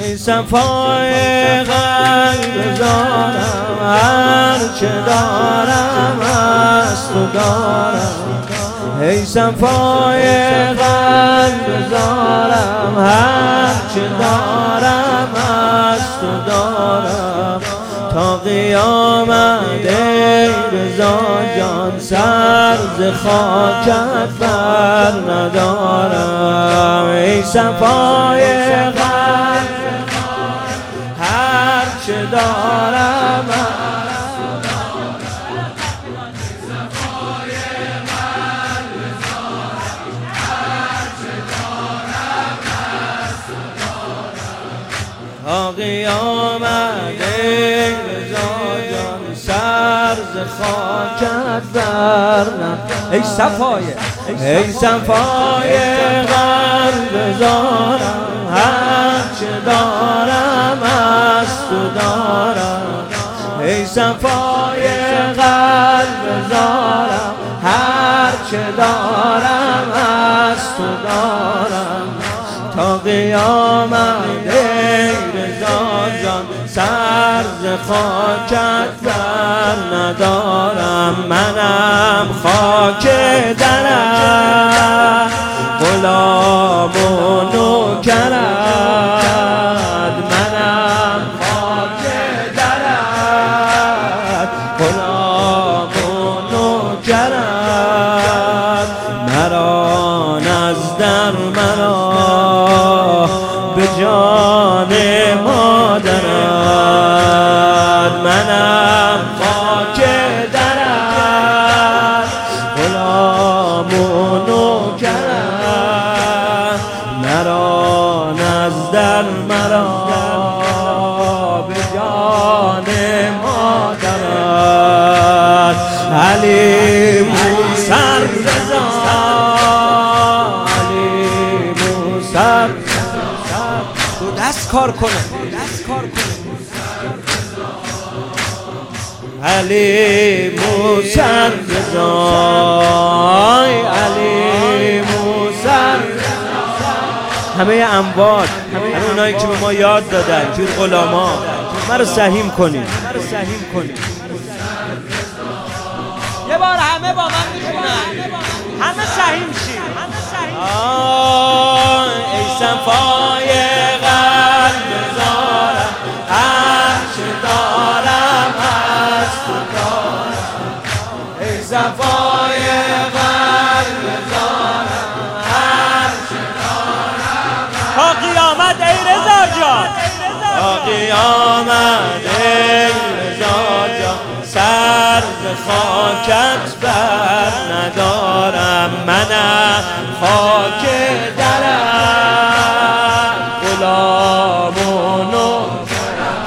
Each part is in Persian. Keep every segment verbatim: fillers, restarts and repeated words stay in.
ای صفای قلب زارم، هر چه دارم از تو دارم. ای صفای قلب زارم، هر چه دارم از تو دارم. تا قیامت ای رضا جان، سر ز خاکت بر ندارم. ای صفای قلب هر چه دارم تا قیامت ای رضا جان، سر ز خاکت بر ندارم. ای صفای ای صفای قلب زارم، هر چه دارم از تو دارم. ای صفای قلب زارم، هر چه دارم از تو دارم. تا قیامت ای رضا جان، سر ز خاکت بر ندارم. منم خاک درت، غلام و نوکرت. منم خاک درت، غلام و نوکرت. مرا نزدر مرا به جان مادرت. منم خاک درت، غلام و نوکرت. مرا نزدر مرا به جان مادرت. علی موسر رضا، علی موسر دو دست کار کنه، دست کار کنه. علی موسر رضا، علی موسر. همه اموات، همه اونایی که به ما یاد دادن، پیر غلاما، ما رو سهیم کنید، ما رو سهیم کنید. یه بار همه با من میخونن، همه سهیم شید، همه سهیم شید. ای صفای قلب زارم، هر چه دارم از تو دارم. ای صفای قلب زارم، هر چه دارم تا قیامت ای رضا جان، تا قیامت ای رضا جان، سر ز خاکت بر ندارم. منم خاک درت، غلام و نوکرت.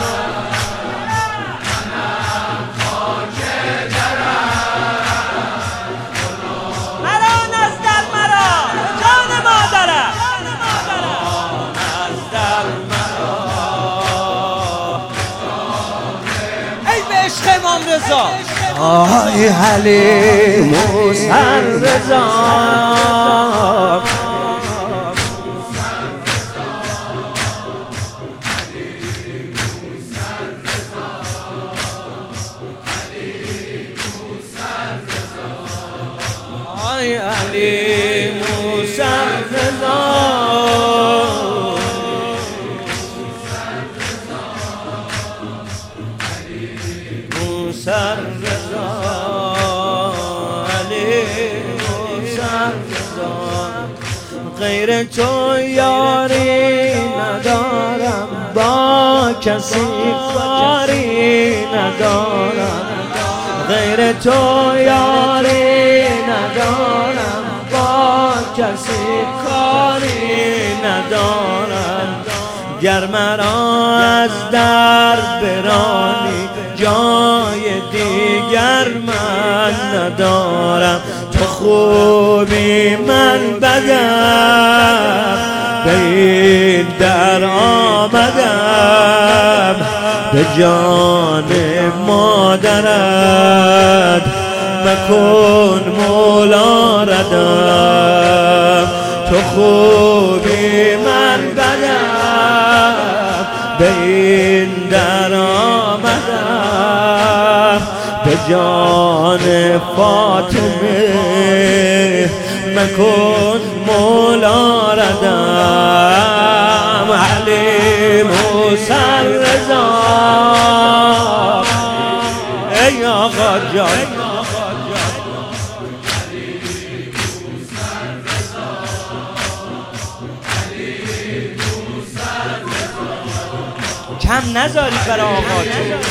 منم خاک درت، مرا نزدر مرا جان مادرت. نزدر مرا ای به عشق امام رضا. آی علی موسر رضا، آی علی موسر رضا. موسر رضا، علی موسر رضا. غیر تو یاری ندارم، با کسی کاری ندارم. غیر تو یاری ندارم، با کسی کاری ندارم. گر مرا از در برانی، جای دیگر من ندارم. تو خوبی من بدم، به این در آمدم. به جان مادرت مکن مولا ردم. تو خوبی من بدم، به این در آمدم به جان فاطمه مکن مولا ردم علی موسی رضا ای آقا جان کم نذاری برای آقا تو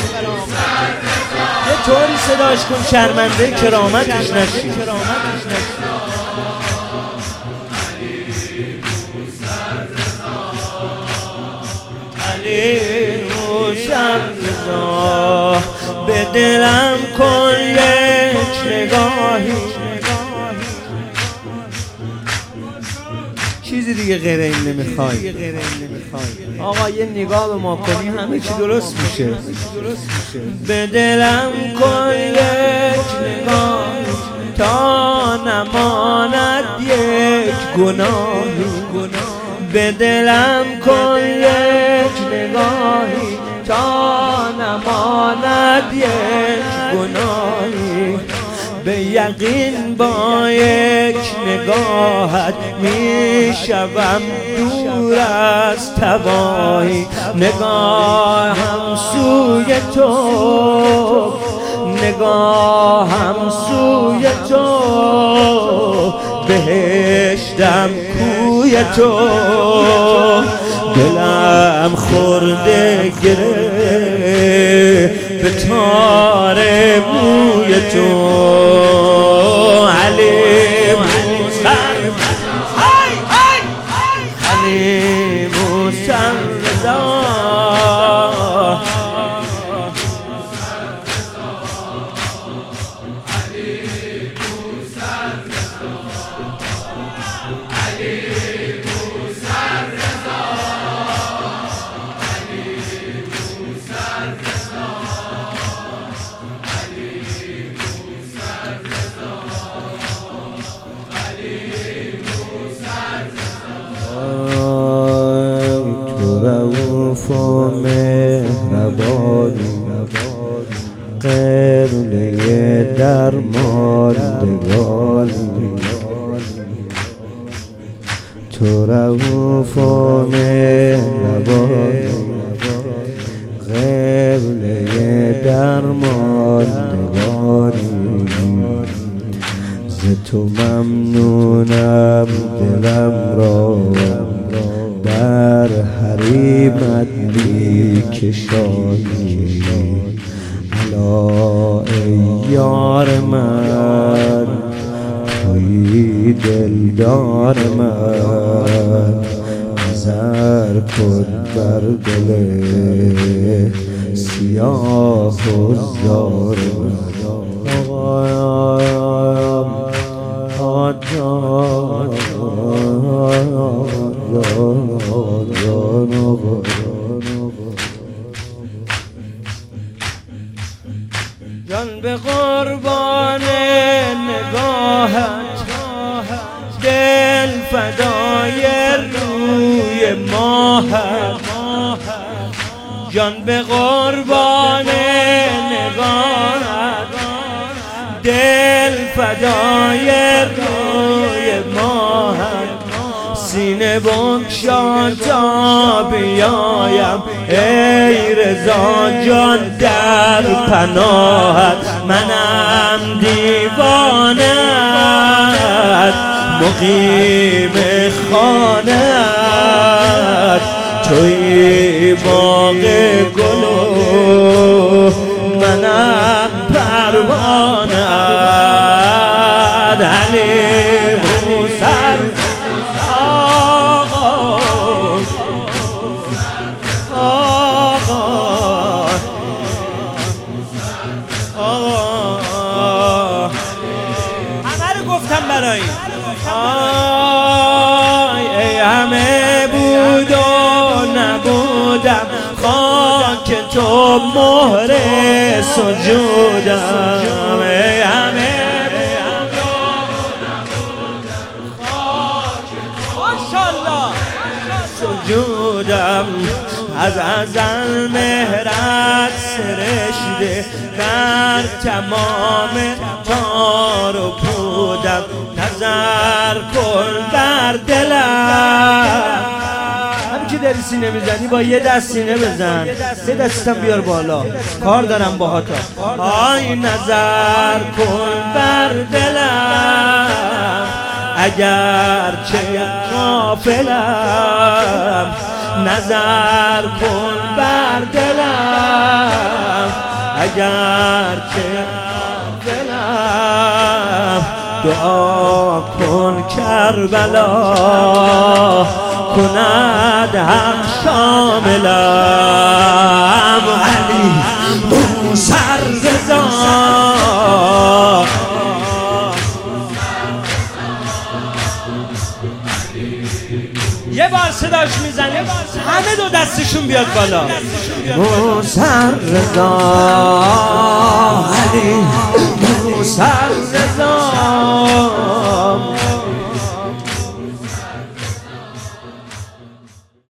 یه طوری صداش کن شرمنده کرامتش نشی علی موسی رضا به دلم کن یک نگاهی چیزی دیگه غیر این نمیخوای آقا یه نگاه به ما کنی همه چی درست میشه به دلم کن یک نگاه تا نماند یک گناهی به دلم کن یک نگاهی تا نماند یک گناهی به یقین با یک نگاهت می شوم دور از تباهی نگاهم سوی تو نگاهم سوی تو بهشتم کوی تو دلم خورده گره به تار موی تو علی موسی علی موسی رضا رؤوف و مهربانی قبله درماندگانی تو رؤوف و مهربانی قبله درماندگانی ز تو ممنونم دلم را در حریمت بی کشانی الا ای یار من تویی دلدار من نظر کن بر دل سیاه و زار من جان به قربان نگاهت دل فدای روی ماهت جان به قربان نگاهت دل فدای روی ماهت سینه بگشا تا بیایم ای رضا جان در پناهت منم دیوانت مقیم خانت توی باغ گل منم پروانت علی موسی گفتم برای آی ای همه بود و نبودم خاک تو مهر سجودم ای همه بود و نبودم خاک تو ماشاءالله سجودم از ازل مهرت سرشته در تمام تار و پودم، نظر کن بر دلم. همین که داری سینه میزنی با یه دست سینه بزن، یه دستم بیار بالا، کار دارم با هاتا. آی نظر کن بر دلم، اگر چه غافلم، نظر کن بر دلم، اگر چه غافلم. دعا کن کربلا کند حق شاملم. علی موسی رضا یه بار صداش میزنه همه دو دستشون بیاد بالا. موسی رضا علی موسی رضا